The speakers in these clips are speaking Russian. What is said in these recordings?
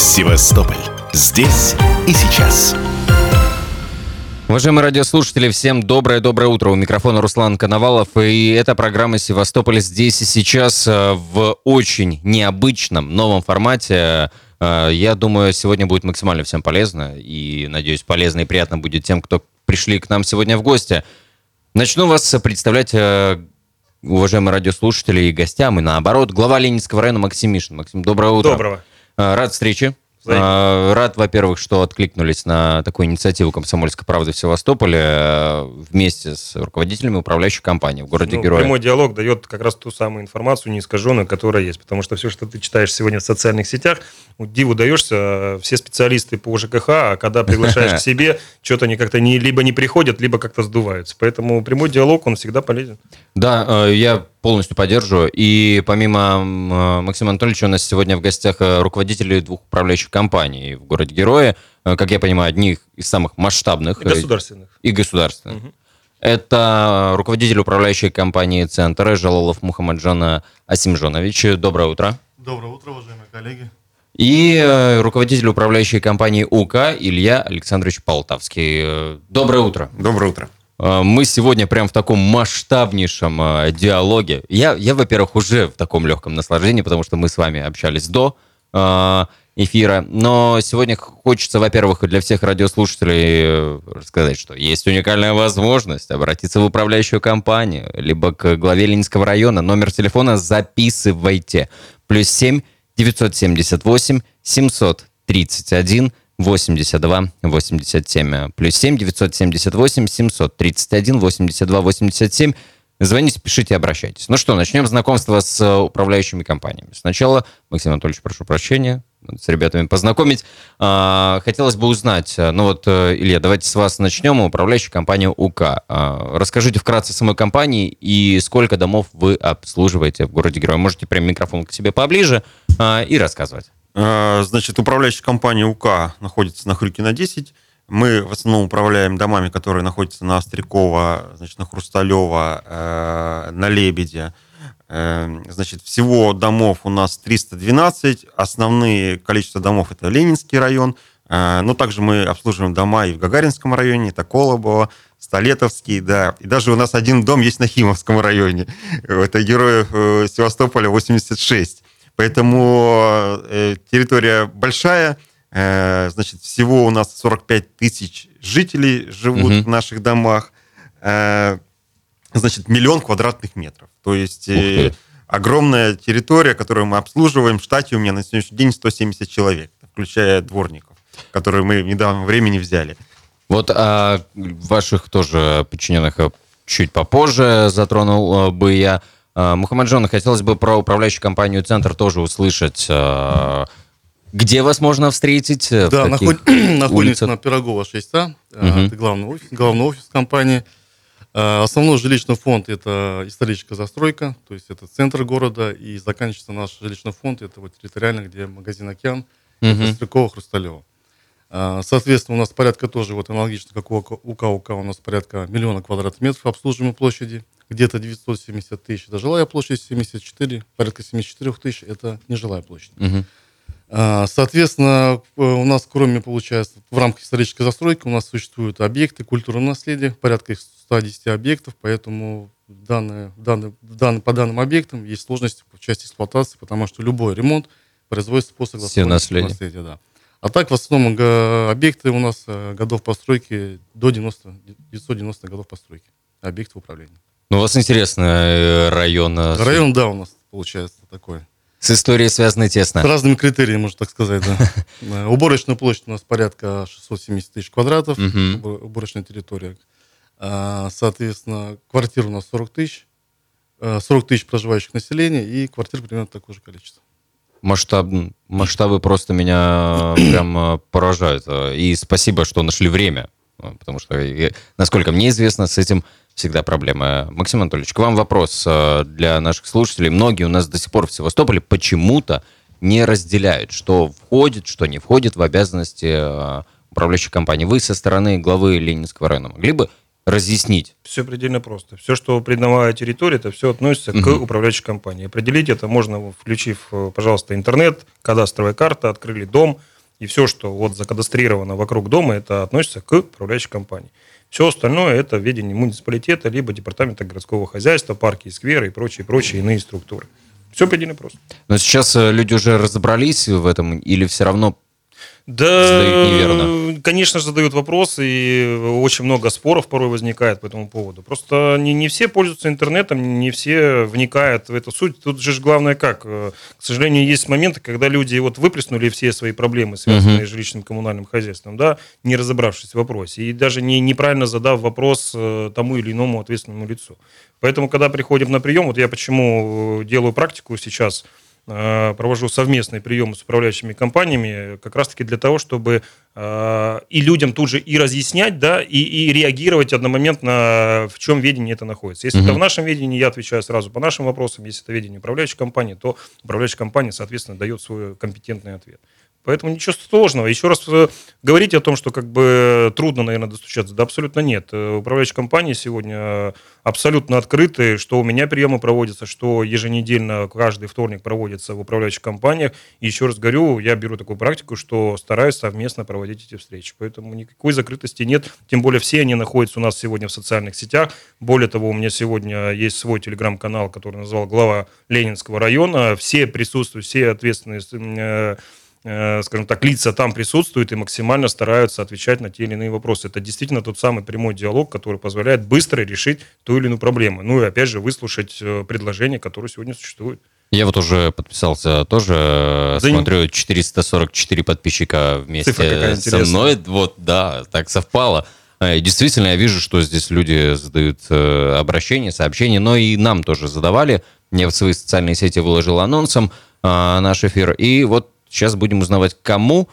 Севастополь. Здесь и сейчас. Уважаемые радиослушатели, всем доброе утро. У микрофона Руслан Коновалов. И эта программа «Севастополь. Здесь и сейчас» в очень необычном новом формате. Я думаю, сегодня будет максимально всем полезно. И, надеюсь, полезно и приятно будет тем, кто пришли к нам сегодня в гости. Начну вас представлять, уважаемые радиослушатели, и гостям, и наоборот. Глава Ленинского района Максим Мишин. Максим, доброе утро. Доброго. Рад встрече. Рад, во-первых, что откликнулись на такую инициативу «Комсомольской правды» в Севастополе вместе с руководителями управляющей компании в городе Героя. Прямой диалог дает как раз ту самую информацию неискаженную, которая есть. Потому что все, что ты читаешь сегодня в социальных сетях, диву даешься, все специалисты по ЖКХ, а когда приглашаешь к себе, что-то они как-то либо не приходят, либо как-то сдуваются. Поэтому прямой диалог, он всегда полезен. Да, я полностью поддерживаю. И помимо Максима Анатольевича у нас сегодня в гостях руководители двух управляющих компаний в городе Герое. Как я понимаю, одних из самых масштабных. И государственных. Угу. Это руководитель управляющей компании «Центр» Жалалов Мухаммаджан Асимжонович. Доброе утро. Доброе утро, уважаемые коллеги. И руководитель управляющей компании УК Илья Александрович Полтавский. Доброе утро. Доброе утро. Мы сегодня прям в таком масштабнейшем диалоге. Я, во-первых, уже в таком легком наслаждении, потому что мы с вами общались до эфира. Но сегодня хочется, во-первых, для всех радиослушателей рассказать, что есть уникальная возможность обратиться в управляющую компанию, либо к главе Ленинского района. Номер телефона записывайте. +7 978 731 82 87. +7 978 731 82 87. Звоните, пишите, обращайтесь. Ну что, начнем знакомство с управляющими компаниями. Сначала, Максим Анатольевич, прошу прощения, с ребятами познакомить. Хотелось бы узнать, Илья, давайте с вас начнем. Управляющая компания УК. Расскажите вкратце самой компании и сколько домов вы обслуживаете в городе Героя. Можете прям микрофон к себе поближе и рассказывать. Значит, управляющая компания УК находится на Хрюкина, 10. Мы в основном управляем домами, которые находятся на Острякова, значит, на Хрусталева, на Лебедя. Значит, всего домов у нас 312. Основные количество домов – это Ленинский район. Но также мы обслуживаем дома и в Гагаринском районе, это Колобово, Столетовский, да. И даже у нас один дом есть на Химовском районе. Это Героев Севастополя 86. Поэтому территория большая. Значит, всего у нас 45 тысяч жителей живут в наших домах. Значит, 1 миллион квадратных метров. То есть огромная территория, которую мы обслуживаем. В штате у меня на сегодняшний день 170 человек, включая дворников, которые мы в недавнем времени взяли. Вот ваших тоже подчиненных чуть попозже затронул бы я. Мухаммаджон, хотелось бы про управляющую компанию «Центр» тоже услышать. Где вас можно встретить? Да, находимся на Пирогова 6А. Это главный офис компании. Основной жилищный фонд – это историческая застройка, то есть это центр города, и заканчивается наш жилищный фонд, это вот территориально, где магазин «Океан», Острякова, Хрусталева. Соответственно, у нас порядка тоже, вот аналогично как у УК, у нас порядка 1 миллиона квадратных метров обслуживаемой площади, где-то 970 тысяч – это жилая площадь, порядка 74 тысяч – это нежилая площадь. Соответственно, у нас, кроме, получается, в рамках исторической застройки, у нас существуют объекты культурного наследия, порядка 110 объектов, поэтому по данным объектам есть сложности в части эксплуатации, потому что любой ремонт производится по согласованию наследия. Да. А так, в основном, объекты у нас годов постройки до 990 годов постройки, объекты управления. Ну, у вас интересный район. Район, да, у нас получается такой. С историей связаны тесно. С разными критериями, можно так сказать, да. Уборочная площадь у нас порядка 670 тысяч квадратов, уборочная территория. Соответственно, квартир у нас 40 тысяч проживающих населения, и квартир примерно такое же количество. Масштабы просто меня прям поражают. И спасибо, что нашли время, потому что, насколько мне известно, с этим всегда проблема. Максим Анатольевич, к вам вопрос для наших слушателей. Многие у нас до сих пор в Севастополе почему-то не разделяют, что входит, что не входит в обязанности управляющей компании. Вы со стороны главы Ленинского района могли бы разъяснить? Все предельно просто. Все, что придомовая территория, это все относится к управляющей компании. Определить это можно, включив, пожалуйста, интернет, кадастровая карта, открыли дом, И все, что вот закадастрировано вокруг дома, это относится к управляющей компании. Все остальное это в ведении муниципалитета, либо департамента городского хозяйства, парки и скверы и прочие иные структуры. Все предельно просто. Но сейчас люди уже разобрались в этом или все равно Да, задают неверно? Конечно, задают вопросы, и очень много споров порой возникает по этому поводу. просто не все пользуются интернетом, не все вникают в эту суть. Тут же главное как? К сожалению, есть моменты, когда люди вот выплеснули все свои проблемы, связанные с жилищным коммунальным хозяйством, да, не разобравшись в вопросе, и даже неправильно задав вопрос тому или иному ответственному лицу. Поэтому, когда приходим на прием, вот я почему делаю практику сейчас, провожу совместные приемы с управляющими компаниями, как раз-таки для того, чтобы и людям тут же и разъяснять, да, и реагировать одномоментно, в чем ведение это находится. Если это в нашем ведении, я отвечаю сразу по нашим вопросам. Если это ведение управляющей компании, то управляющая компания, соответственно, дает свой компетентный ответ. Поэтому ничего сложного. Еще раз говорить о том, что как бы трудно, наверное, достучаться. Да абсолютно нет. Управляющие компании сегодня абсолютно открыты, что у меня приемы проводятся, что еженедельно каждый вторник проводится в управляющих компаниях. И еще раз говорю, я беру такую практику, что стараюсь совместно проводить эти встречи. Поэтому никакой закрытости нет. Тем более все они находятся у нас сегодня в социальных сетях. Более того, у меня сегодня есть свой телеграм-канал, который назвал глава Ленинского района. Все присутствуют, все ответственные, скажем так, лица там присутствуют и максимально стараются отвечать на те или иные вопросы. Это действительно тот самый прямой диалог, который позволяет быстро решить ту или иную проблему. Ну и опять же выслушать предложения, которые сегодня существуют. Я вот уже подписался тоже, смотрю, 444 подписчика вместе со мной. Вот, да, так совпало. Действительно, я вижу, что здесь люди задают обращения, сообщения, но и нам тоже задавали. Я в свои социальные сети выложил анонсом наш эфир. И вот сейчас будем узнавать, кому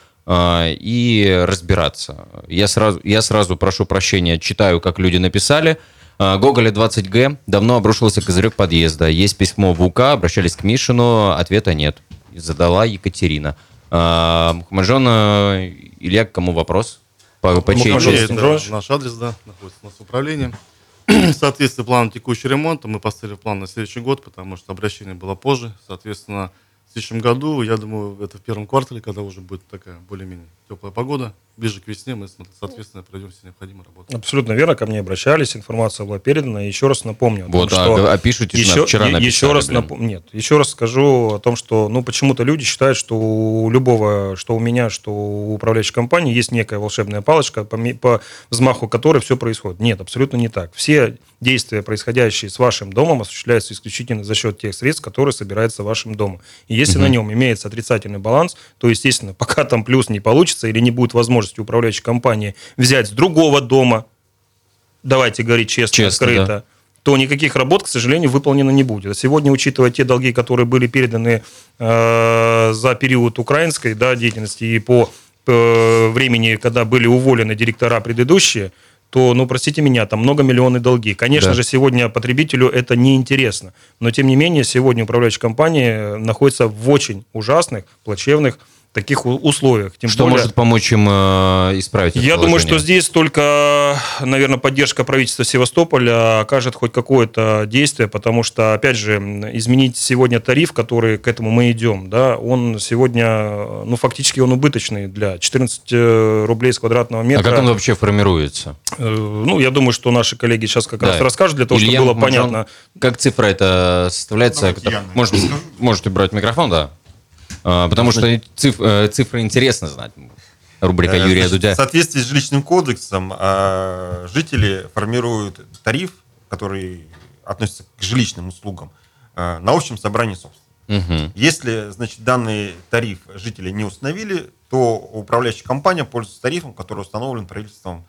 и разбираться. Я сразу прошу прощения, читаю, как люди написали. Гоголя 20Г. Давно обрушился козырек подъезда. Есть письмо в УК, обращались к Мишину, ответа нет. Задала Екатерина. Мухаммаджон Илья, к кому вопрос? По чьей части? Наш адрес, да, находится у нас в управлении. В соответствии с планом текущего ремонта мы поставили план на следующий год, потому что обращение было позже. Соответственно, в следующем году, я думаю, это в первом квартале, когда уже будет такая более-менее теплая погода, ближе к весне мы, соответственно, пройдем все необходимые работы. Абсолютно верно, ко мне обращались, информация была передана. Еще раз напомню. Вот, что пишите, вчера написали. Еще раз скажу о том, что почему-то люди считают, что у любого, что у меня, что у управляющей компании есть некая волшебная палочка, по взмаху которой все происходит. Нет, абсолютно не так. Все действия, происходящие с вашим домом, осуществляются исключительно за счет тех средств, которые собираются вашим домом. И если на нем имеется отрицательный баланс, то, естественно, пока там плюс не получится или не будет возможности управляющей компании взять с другого дома, давайте говорить честно, открыто, да, то никаких работ, к сожалению, выполнено не будет. Сегодня, учитывая те долги, которые были переданы за период украинской деятельности и по времени, когда были уволены директора предыдущие, то, простите меня, там многомиллионные долги. Конечно же, сегодня потребителю это неинтересно. Но, тем не менее, сегодня управляющая компания находится в очень ужасных, плачевных таких условиях. Что может помочь им исправить это положение? Я думаю, что здесь только, наверное, поддержка правительства Севастополя окажет хоть какое-то действие, потому что, опять же, изменить сегодня тариф, который к этому мы идем, да, он сегодня, фактически он убыточный для 14 рублей с квадратного метра. А как он вообще формируется? Я думаю, что наши коллеги сейчас как раз расскажут, для того, Илья, чтобы было понятно. Как цифра это составляется? Можете брать микрофон, да? Потому что цифры интересно знать. Рубрика Юрия Дудя. В соответствии с жилищным кодексом жители формируют тариф, который относится к жилищным услугам, на общем собрании собственников. Если, данный тариф жители не установили, то управляющая компания пользуется тарифом, который установлен правительством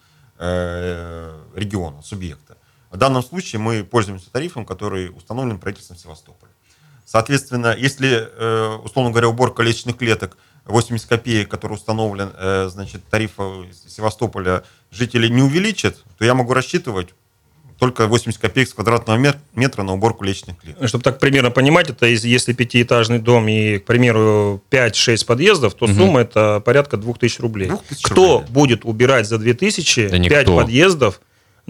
региона, субъекта. В данном случае мы пользуемся тарифом, который установлен правительством Севастополя. Соответственно, если, условно говоря, уборка лестничных клеток 80 копеек, который установлен, тарифа Севастополя, жители не увеличат, то я могу рассчитывать только 80 копеек с квадратного метра на уборку лестничных клеток. Чтобы так примерно понимать, это если пятиэтажный дом и, к примеру, 5-6 подъездов, то сумма это порядка 2000 рублей. 2000 Кто рублей. Будет убирать за 2000 5 подъездов?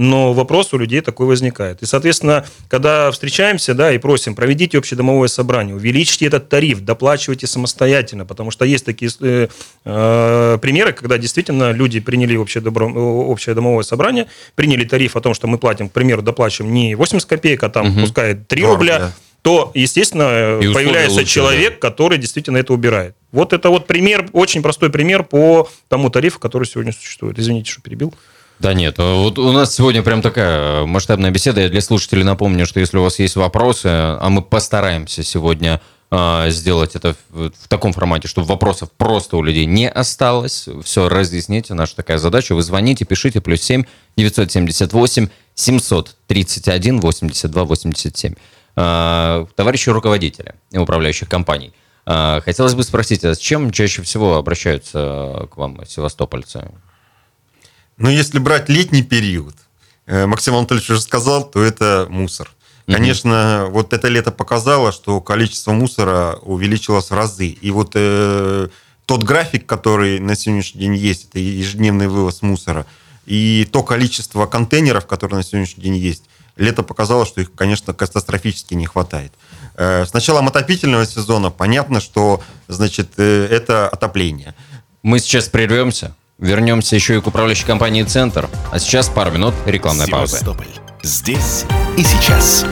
но вопрос у людей такой возникает. И, соответственно, когда встречаемся, да, и просим, проведите общедомовое собрание, увеличьте этот тариф, доплачивайте самостоятельно, потому что есть такие примеры, когда действительно люди приняли общее домовое собрание, приняли тариф о том, что мы платим, к примеру, доплачиваем не 80 копеек, а там, пускай 3 рубля, да, то, естественно, появляется человек, который действительно это убирает. Вот это вот пример, очень простой пример по тому тарифу, который сегодня существует. Извините, что перебил. Да нет, вот у нас сегодня прям такая масштабная беседа. Я для слушателей напомню, что если у вас есть вопросы, а мы постараемся сегодня сделать это в таком формате, чтобы вопросов просто у людей не осталось. Все разъяснить. Наша такая задача. Вы звоните, пишите, +7 978 731 82 87. Товарищи руководители управляющих компаний, хотелось бы спросить, а с чем чаще всего обращаются к вам севастопольцы? Ну, если брать летний период, Максим Анатольевич уже сказал, то это мусор. Конечно, вот это лето показало, что количество мусора увеличилось в разы. И вот тот график, который на сегодняшний день есть, это ежедневный вывоз мусора, и то количество контейнеров, которые на сегодняшний день есть, лето показало, что их, конечно, катастрофически не хватает. С началом отопительного сезона понятно, что, значит, это отопление. Мы сейчас прервемся, вернемся еще и к управляющей компании «Центр». А сейчас пару минут рекламной паузы. Севастополь. Здесь и сейчас.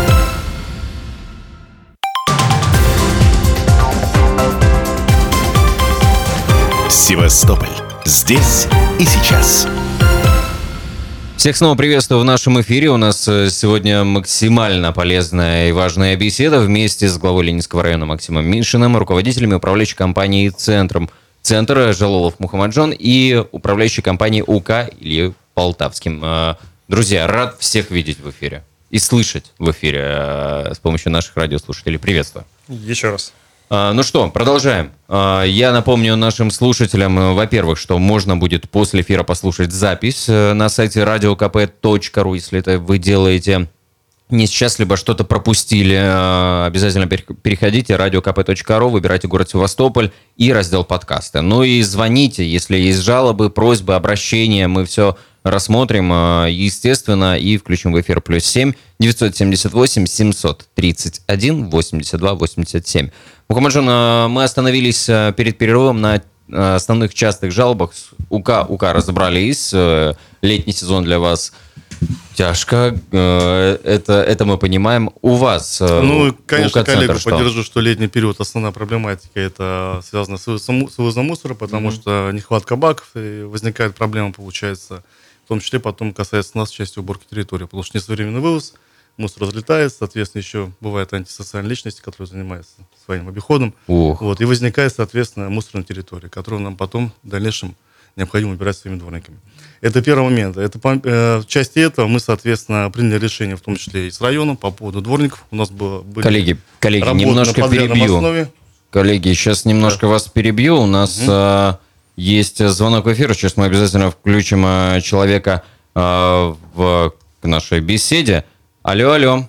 Севастополь. Здесь и сейчас. Всех снова приветствую в нашем эфире. У нас сегодня максимально полезная и важная беседа вместе с главой Ленинского района Максимом Мишиным, руководителями управляющей компании «Центр» Жалолов Мухаммаджон и управляющей компании УК Ильей Полтавским. Друзья, рад всех видеть в эфире и слышать в эфире с помощью наших радиослушателей. Приветствую. Еще раз. Ну что, продолжаем. Я напомню нашим слушателям, во-первых, что можно будет после эфира послушать запись на сайте radiokp.ru, если это вы делаете не сейчас, либо что-то пропустили. Обязательно переходите radiokp.ru, выбирайте город Севастополь и раздел подкасты. Ну и звоните, если есть жалобы, просьбы, обращения, мы все рассмотрим, естественно, и включим в эфир. +7 978 731 82 87. Мухаммаджон, мы остановились перед перерывом на основных частых жалобах. УК разобрались. Летний сезон для вас тяжко. Это мы понимаем. У вас... Ну, конечно, коллегу поддержу, что летний период основная проблематика это связано с вывозом мусора, потому что нехватка баков, и возникает проблема, получается, в том числе потом касается нас части уборки территории, потому что несвоевременный вывоз, мусор разлетается, соответственно, еще бывают антисоциальные личности, которые занимаются своим обиходом. Вот, и возникает, соответственно, мусор на территории, которую нам потом в дальнейшем необходимо убирать своими дворниками. Это первый момент. В части этого мы, соответственно, приняли решение, в том числе и с районом, по поводу дворников. У нас были коллеги, немножко перебью. Коллеги, сейчас немножко вас перебью. У нас есть звонок в эфир. Сейчас мы обязательно включим человека в нашей беседе. Алло.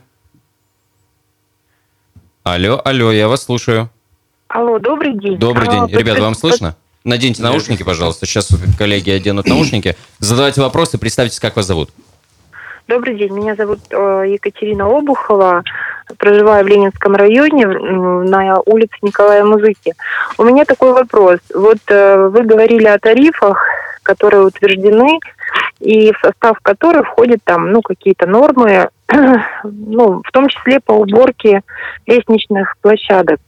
Алло, я вас слушаю. Алло, добрый день. Добрый день. Ребята, вам слышно? Наденьте наушники, пожалуйста. Сейчас коллеги оденут наушники. Задавайте вопросы, представьтесь, как вас зовут. Добрый день, меня зовут Екатерина Обухова. Проживаю в Ленинском районе, на улице Николая Музыки. У меня такой вопрос. Вот вы говорили о тарифах, которые утверждены, и в состав которых входят там, какие-то нормы, в том числе по уборке лестничных площадок.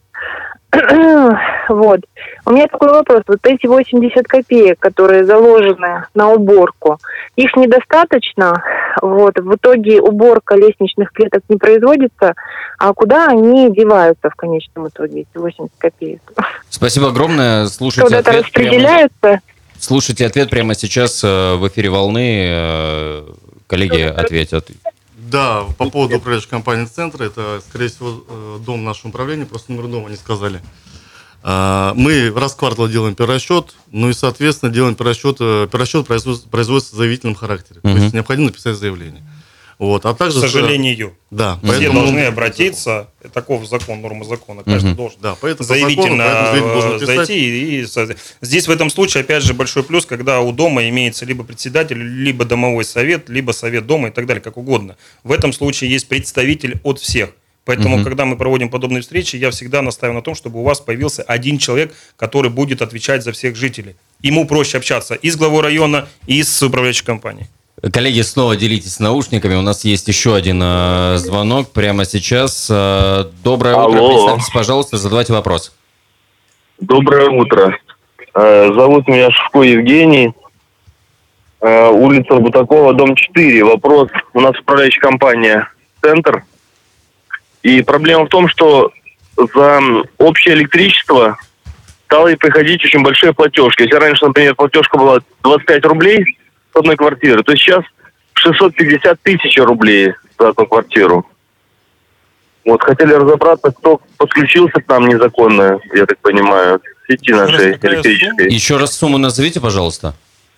Вот. У меня такой вопрос. Вот эти 80 копеек, которые заложены на уборку, их недостаточно. Вот. В итоге уборка лестничных клеток не производится. А куда они деваются в конечном итоге, эти 80 копеек? Спасибо огромное. Слушайте куда-то распределяются? Слушайте ответ прямо сейчас в эфире «Волны». Коллеги ответят. Да, по поводу управляющей компании «Центра», это, скорее всего, дом нашего управления, просто номер дома не сказали. Мы раз в квартал делаем перерасчет, и, соответственно, делаем перерасчет производится в заявительном характере. То есть необходимо написать заявление. Вот, а также, к сожалению. Да, Все поэтому должны обратиться, таков закон, норма закона, каждый должен да, поэтому заявительно зайти. Здесь в этом случае, опять же, большой плюс, когда у дома имеется либо председатель, либо домовой совет, либо совет дома и так далее, как угодно. В этом случае есть представитель от всех. Поэтому, когда мы проводим подобные встречи, я всегда настаиваю на том, чтобы у вас появился один человек, который будет отвечать за всех жителей. Ему проще общаться и с главой района, и с управляющей компанией. Коллеги, снова делитесь наушниками. У нас есть еще один звонок прямо сейчас. Доброе утро. Представьтесь, пожалуйста, задавайте вопрос. Доброе утро. Зовут меня Шевко Евгений. Улица Бутакова, дом 4. Вопрос. У нас управляющая компания «Центр». И проблема в том, что за общее электричество стало приходить очень большие платежки. Если раньше, например, платежка была 25 рублей с одной квартиры, то сейчас 650 тысяч рублей за одну квартиру. Вот, хотели разобраться, кто подключился к нам незаконно, я так понимаю, в сети нашей электрической. Еще раз сумму назовите, пожалуйста.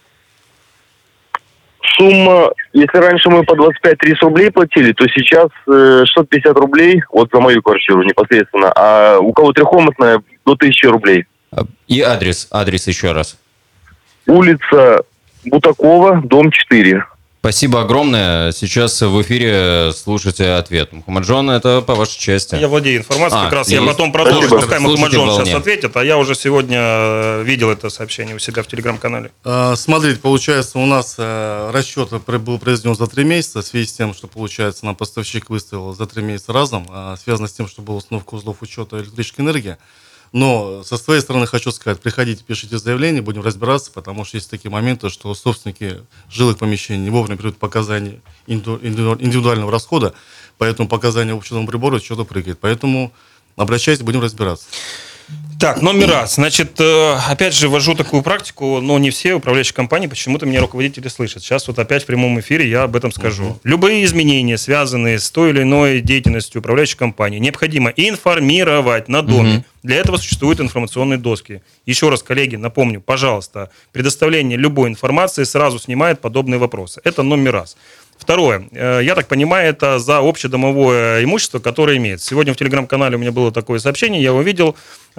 Сумма, если раньше мы по 25-30 рублей платили, то сейчас 650 рублей вот за мою квартиру непосредственно, а у кого трехкомнатная до 1000 рублей. И адрес еще раз. Улица Бутакова, дом 4. Спасибо огромное. Сейчас в эфире слушайте ответ. Мухаммаджон, это по вашей части. Я владею информацией, как раз я потом продолжу. Пускай Мухаммаджон сейчас ответит, а я уже сегодня видел это сообщение у себя в телеграм-канале. Смотрите, получается, у нас расчет был произведен за 3 месяца, в связи с тем, что, получается, нам поставщик выставил за 3 месяца разом, связано с тем, что была установка узлов учета электрической энергии. Но со своей стороны хочу сказать, приходите, пишите заявление, будем разбираться, потому что есть такие моменты, что собственники жилых помещений не вовремя берут показания индивидуального расхода, поэтому показания общего прибора что-то прыгает. Поэтому обращайтесь, будем разбираться. Так, номер раз. Значит, опять же, ввожу такую практику, но не все управляющие компании почему-то меня руководители слышат. Сейчас вот опять в прямом эфире я об этом скажу. Любые изменения, связанные с той или иной деятельностью управляющей компании, необходимо информировать на доме. Для этого существуют информационные доски. Еще раз, коллеги, напомню, пожалуйста, предоставление любой информации сразу снимает подобные вопросы. Это номер раз. Второе. Я так понимаю, это за общедомовое имущество, которое имеется. Сегодня в телеграм-канале у меня было такое сообщение, я увидел.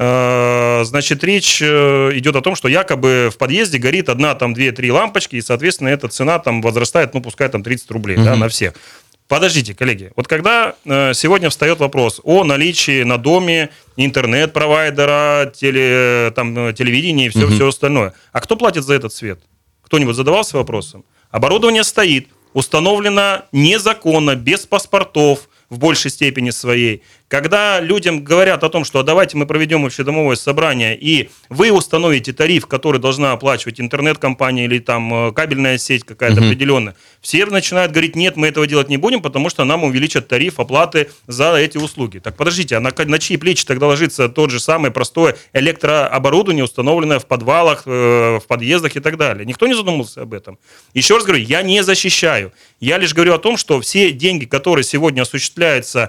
Значит, речь идет о том, что якобы в подъезде горит 1, 2, 3 лампочки, и, соответственно, эта цена там возрастает, ну, пускай там 30 рублей, да, на всех. Подождите, коллеги. Вот когда сегодня встает вопрос о наличии на доме интернет-провайдера, телевидения и все остальное, а кто платит за этот свет? Кто-нибудь задавался вопросом? Оборудование стоит, установлено незаконно, без паспортов в большей степени своей. Когда людям говорят о том, что давайте мы проведем общедомовое собрание, и вы установите тариф, который должна оплачивать интернет-компания или там кабельная сеть какая-то определенная, все начинают говорить, нет, мы этого делать не будем, потому что нам увеличат тариф оплаты за эти услуги. Так подождите, а на чьи плечи тогда ложится тот же самый простое электрооборудование, установленное в подвалах, в подъездах и так далее? Никто не задумывался об этом. Еще раз говорю, я не защищаю. Я лишь говорю о том, что все деньги, которые сегодня осуществляются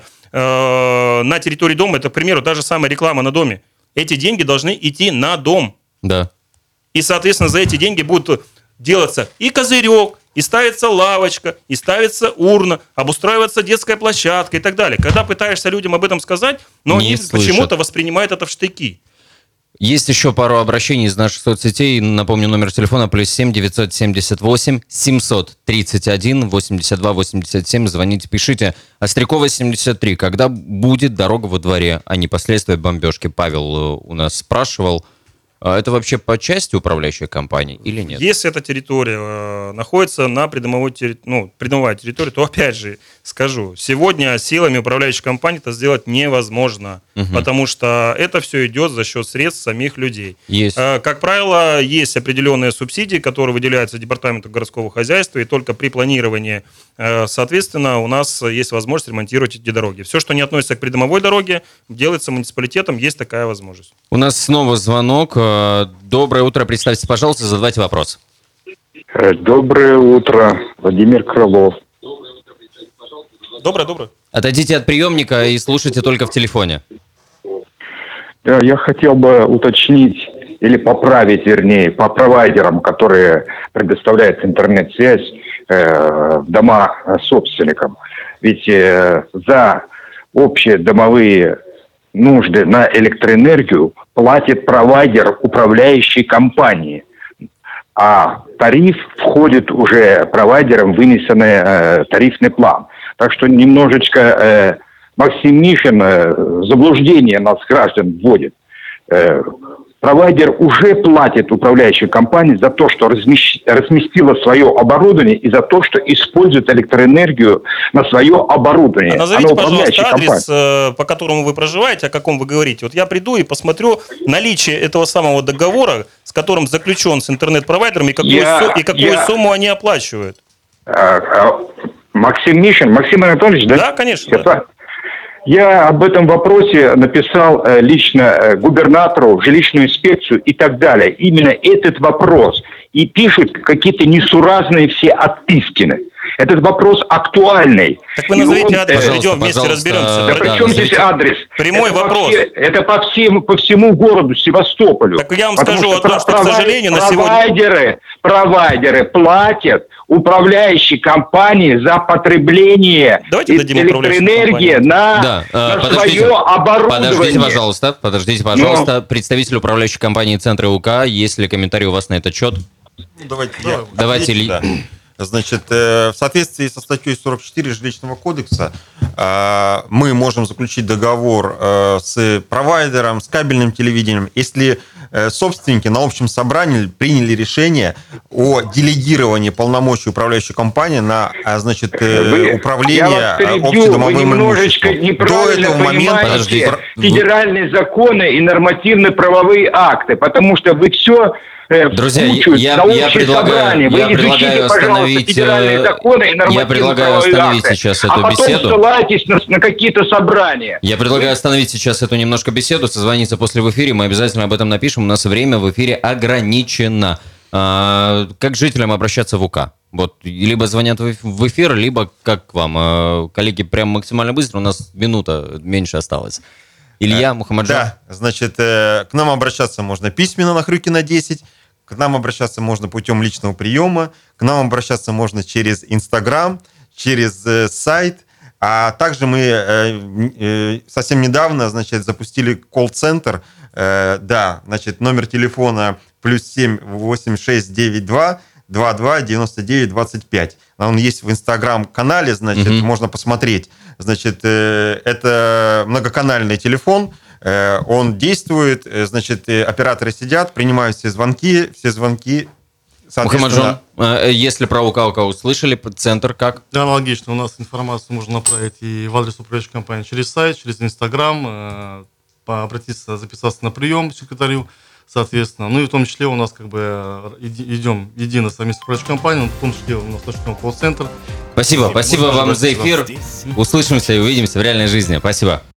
на территории дома, это, к примеру, та же самая реклама на доме. Эти деньги должны идти на дом. Да. И, соответственно, за эти деньги будет делаться и козырек, и ставится лавочка, и ставится урна, обустраивается детская площадка и так далее. Когда пытаешься людям об этом сказать, но они почему-то воспринимают это в штыки. Есть еще пару обращений из наших соцсетей. Напомню, номер телефона +7 978 731 82 87. Звоните, пишите. Острякова, 73. Когда будет дорога во дворе, а не последствия бомбежки? Павел у нас спрашивал. Это вообще по части управляющей компании или нет? Если эта территория находится на придомовой придомовая территория, то, опять же, скажу, сегодня силами управляющей компании это сделать невозможно, потому что это все идет за счет средств самих людей. Есть. Как правило, есть определенные субсидии, которые выделяются Департаменту городского хозяйства, и только при планировании, соответственно, у нас есть возможность ремонтировать эти дороги. Все, что не относится к придомовой дороге, делается муниципалитетом, есть такая возможность. У нас снова звонок. Доброе утро. Представьтесь, пожалуйста, задавайте вопрос. Доброе утро. Владимир Крылов. Доброе. Отойдите от приемника и слушайте только в телефоне. Я хотел бы уточнить или поправить, вернее, по провайдерам, которые предоставляют интернет-связь. в дома собственникам. Ведь за общие домовые нужды на электроэнергию платит провайдер управляющей компании. А тариф входит уже провайдером в вынесенный тарифный план. Так что немножечко Максим Мишин заблуждение нас, граждан, вводит. Провайдер уже платит управляющей компании за то, что разместила свое оборудование и за то, что использует электроэнергию на свое оборудование. А назовите, пожалуйста, адрес, по которому вы проживаете, о каком вы говорите. Вот я приду и посмотрю наличие этого самого договора, с которым заключен с интернет-провайдером, и какую сумму они оплачивают. Максим Мишин, Максим Анатольевич, да? Да, конечно. Я об этом вопросе написал лично губернатору, жилищную инспекцию и так далее. Именно этот вопрос. И пишут какие-то несуразные все отпискины. Этот вопрос актуальный. Так вы назовите адрес, идем вместе разберемся. Да при чем здесь адрес? Прямой вопрос. Это по всему городу, Севастополю. Так я вам скажу о том, что, к сожалению, на сегодня... Провайдеры платят управляющей компании за потребление электроэнергии на свое оборудование. Подождите, пожалуйста. Представитель управляющей компании Центра УК, есть ли комментарий у вас на этот счет? Давайте. Значит, в соответствии со статьей 44 Жилищного кодекса мы можем заключить договор с провайдером, с кабельным телевидением, если собственники на общем собрании приняли решение о делегировании полномочий управляющей компании на, значит, управление общедомовым имуществом. До этого момента федеральные законы и нормативно-правовые акты, потому что вы все... Друзья, я предлагаю остановить сейчас эту беседу. Ссылайтесь на какие-то собрания. Я предлагаю остановить сейчас эту немножко беседу, созвониться после в эфире, мы обязательно об этом напишем, у нас время в эфире ограничено. Как жителям обращаться в УК? Вот, либо звонят в эфир, либо как к вам? Коллеги, прям максимально быстро, у нас минута меньше осталось. Илья Мухаммаджан. Да, значит, к нам обращаться можно письменно на Хрюкина 10, к нам обращаться можно путем личного приема, к нам обращаться можно через Инстаграм, через сайт, а также мы совсем недавно, значит, запустили колл-центр, да, значит, номер телефона +7 8692 22 99 25. Он есть в Инстаграм-канале, значит, можно посмотреть. Значит, это многоканальный телефон, он действует, значит, операторы сидят, принимают все звонки, соответственно... Мухаммаджан, если про УК услышали, центр как? Да, аналогично. У нас информацию можно направить и в адрес управляющей компании через сайт, через Инстаграм, обратиться, записаться на прием к секретарю, соответственно. Ну и в том числе у нас как бы идем едино совместно с управляющей компанией, в том числе у нас начнем колл-центр. Спасибо вам за эфир. Услышимся и увидимся в реальной жизни. Спасибо.